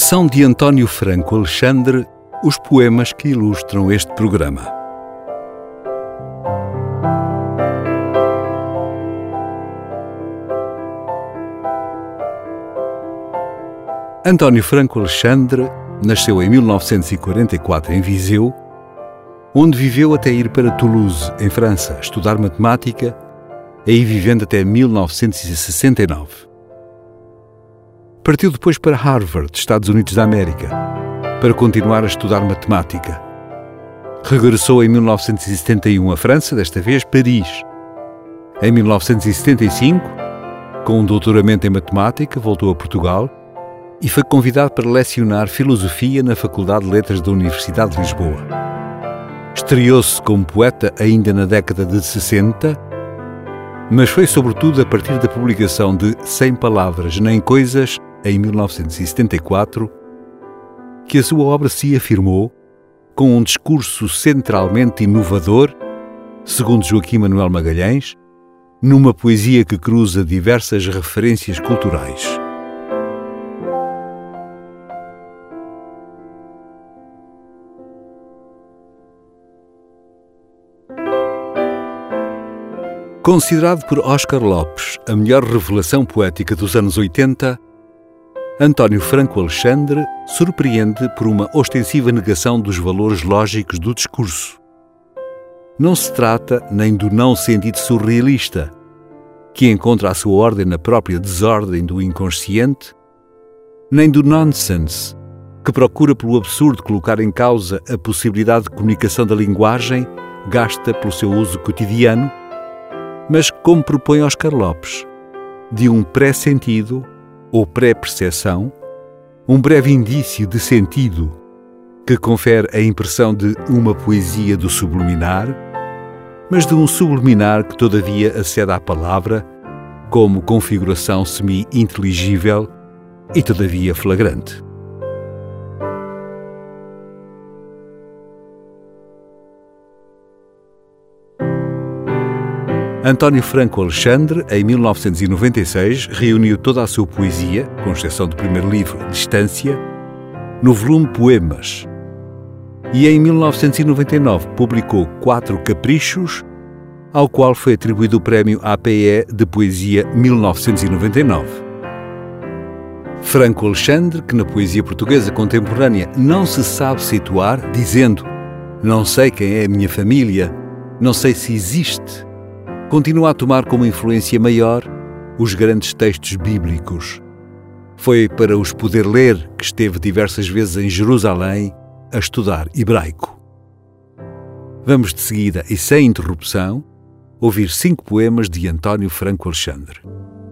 São de António Franco Alexandre os poemas que ilustram este programa. António Franco Alexandre nasceu em 1944 em Viseu, onde viveu até ir para Toulouse, em França, estudar matemática, aí vivendo até 1969. Partiu depois para Harvard, Estados Unidos da América, para continuar a estudar matemática. Regressou em 1971 à França, desta vez Paris. Em 1975, com um doutoramento em matemática, voltou a Portugal e foi convidado para lecionar filosofia na Faculdade de Letras da Universidade de Lisboa. Estreou-se como poeta ainda na década de 60, mas foi sobretudo a partir da publicação de Sem Palavras Nem Coisas, em 1974, que a sua obra se afirmou com um discurso centralmente inovador, segundo Joaquim Manuel Magalhães, numa poesia que cruza diversas referências culturais. Considerado por Oscar Lopes a melhor revelação poética dos anos 80, António Franco Alexandre surpreende por uma ostensiva negação dos valores lógicos do discurso. Não se trata nem do não sentido surrealista, que encontra a sua ordem na própria desordem do inconsciente, nem do nonsense, que procura pelo absurdo colocar em causa a possibilidade de comunicação da linguagem gasta pelo seu uso cotidiano, mas, como propõe Oscar Lopes, de um pré-sentido ou pré-percepção, um breve indício de sentido que confere a impressão de uma poesia do subliminar, mas de um subliminar que todavia acede à palavra como configuração semi-inteligível e todavia flagrante. António Franco Alexandre, em 1996, reuniu toda a sua poesia, com exceção do primeiro livro, Distância, no volume Poemas. E em 1999 publicou 4 caprichos, ao qual foi atribuído o prémio APE de Poesia 1999. Franco Alexandre, que na poesia portuguesa contemporânea não se sabe situar, dizendo "Não sei quem é a minha família, não sei se existe", continua a tomar como influência maior os grandes textos bíblicos. Foi para os poder ler que esteve diversas vezes em Jerusalém a estudar hebraico. Vamos de seguida e sem interrupção ouvir 5 poemas de António Franco Alexandre.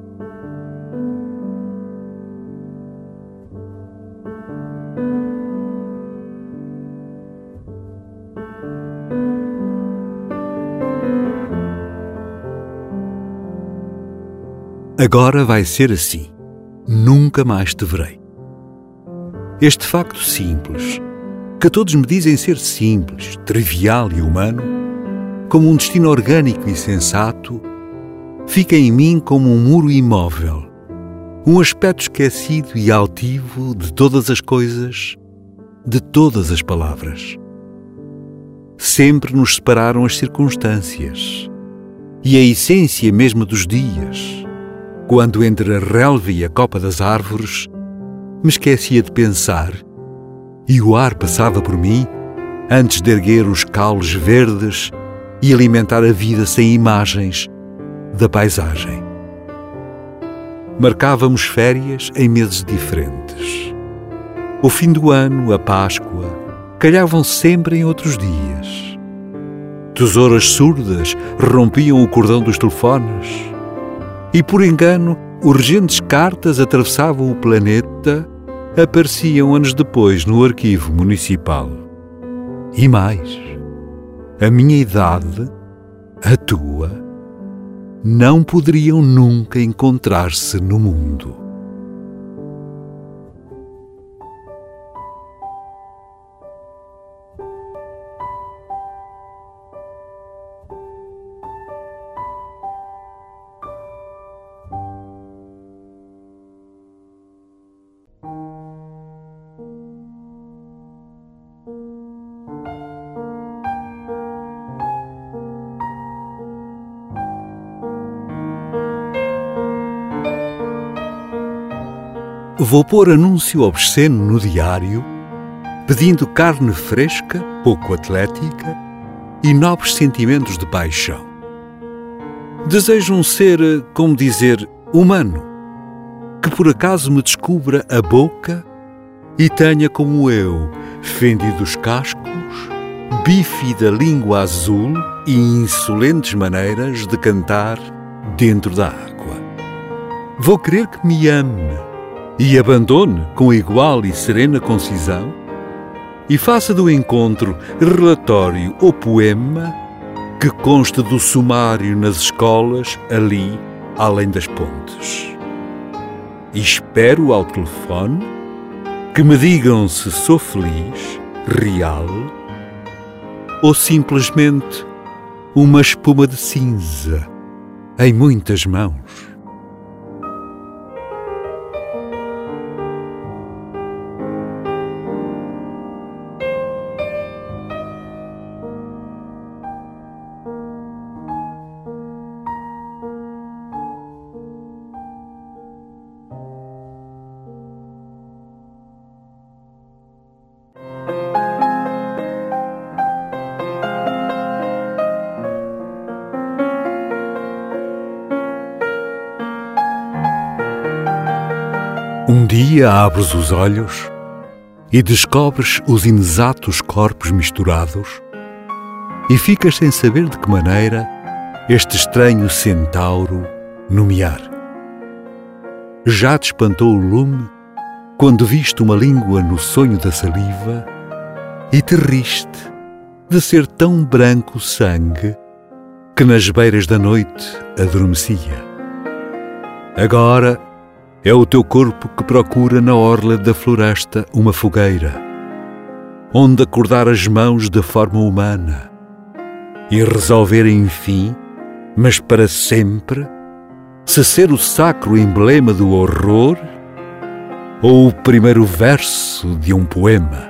Agora vai ser assim. Nunca mais te verei. Este facto simples, que todos me dizem ser simples, trivial e humano, como um destino orgânico e sensato, fica em mim como um muro imóvel, um aspecto esquecido e altivo de todas as coisas, de todas as palavras. Sempre nos separaram as circunstâncias e a essência mesma dos dias, quando entre a relva e a copa das árvores me esquecia de pensar e o ar passava por mim antes de erguer os caules verdes e alimentar a vida sem imagens da paisagem. Marcávamos férias em meses diferentes. O fim do ano, a Páscoa, calhavam sempre em outros dias. Tesouras surdas rompiam o cordão dos telefones. E, por engano, urgentes cartas atravessavam o planeta, apareciam anos depois no arquivo municipal. E mais, a minha idade, a tua, não poderiam nunca encontrar-se no mundo. Vou pôr anúncio obsceno no diário, pedindo carne fresca, pouco atlética e nobres sentimentos de paixão. Desejo um ser, como dizer, humano, que por acaso me descubra a boca e tenha como eu fendidos cascos, bífida língua azul e insolentes maneiras de cantar dentro da água. Vou querer que me ame e abandone com igual e serena concisão e faça do encontro relatório ou poema que conste do sumário nas escolas ali além das pontes. E espero ao telefone que me digam se sou feliz, real, ou simplesmente uma espuma de cinza em muitas mãos. Um dia abres os olhos e descobres os inexatos corpos misturados e ficas sem saber de que maneira este estranho centauro nomear. Já te espantou o lume quando viste uma língua no sonho da saliva e te riste de ser tão branco o sangue que nas beiras da noite adormecia. Agora é o teu corpo que procura na orla da floresta uma fogueira, onde acordar as mãos da forma humana e resolver, enfim, mas para sempre, se ser o sacro emblema do horror ou o primeiro verso de um poema.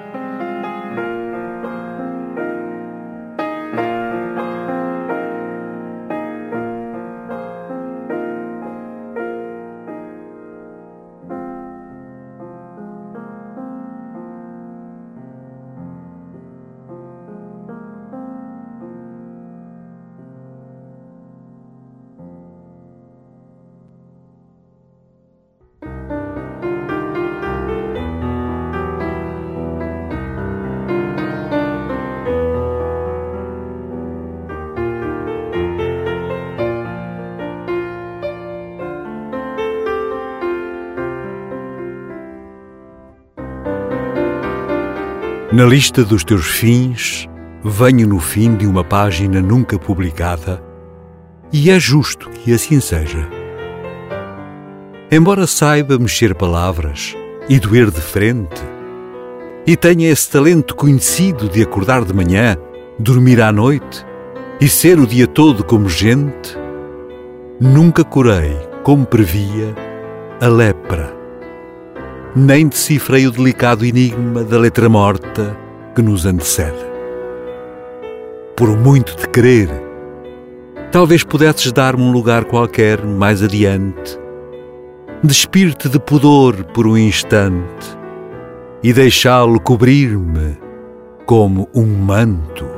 Na lista dos teus fins, venho no fim de uma página nunca publicada, e é justo que assim seja. Embora saiba mexer palavras e doer de frente, e tenha esse talento conhecido de acordar de manhã, dormir à noite e ser o dia todo como gente, nunca curei, como previa, a lepra. Nem decifrei o delicado enigma da letra morta que nos antecede. Por muito te querer, talvez pudesses dar-me um lugar qualquer mais adiante, despir-te de pudor por um instante e deixá-lo cobrir-me como um manto.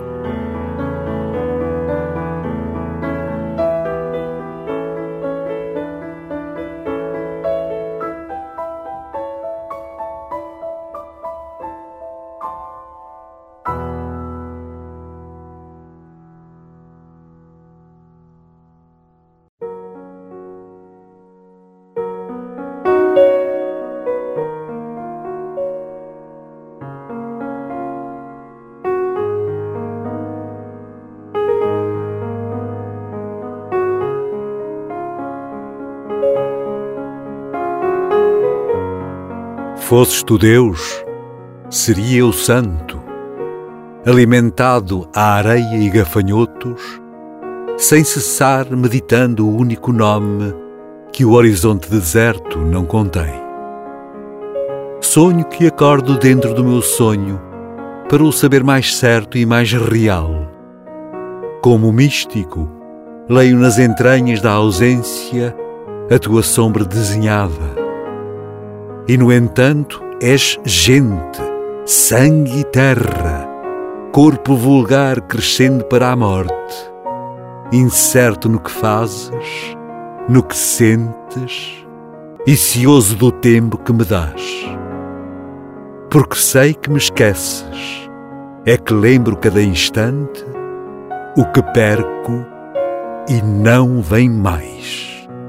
Fosses tu Deus, seria eu santo, alimentado à areia e gafanhotos, sem cessar meditando o único nome que o horizonte deserto não contém. Sonho que acordo dentro do meu sonho para o saber mais certo e mais real. Como místico, leio nas entranhas da ausência a tua sombra desenhada E, no entanto, és gente, sangue e terra, corpo vulgar crescendo para a morte, incerto no que fazes, no que sentes, e cioso do tempo que me dás. Porque sei que me esqueces, é que lembro cada instante o que perco e não vem mais.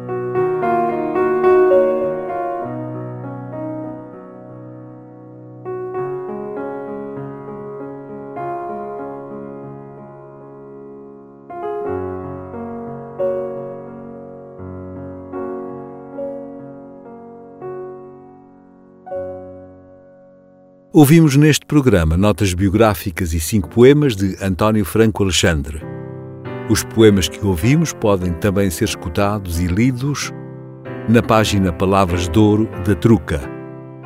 Ouvimos neste programa notas biográficas e 5 poemas de António Franco Alexandre. Os poemas que ouvimos podem também ser escutados e lidos na página Palavras de Ouro da Truca,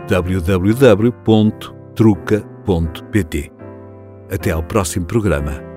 www.truca.pt. Até ao próximo programa.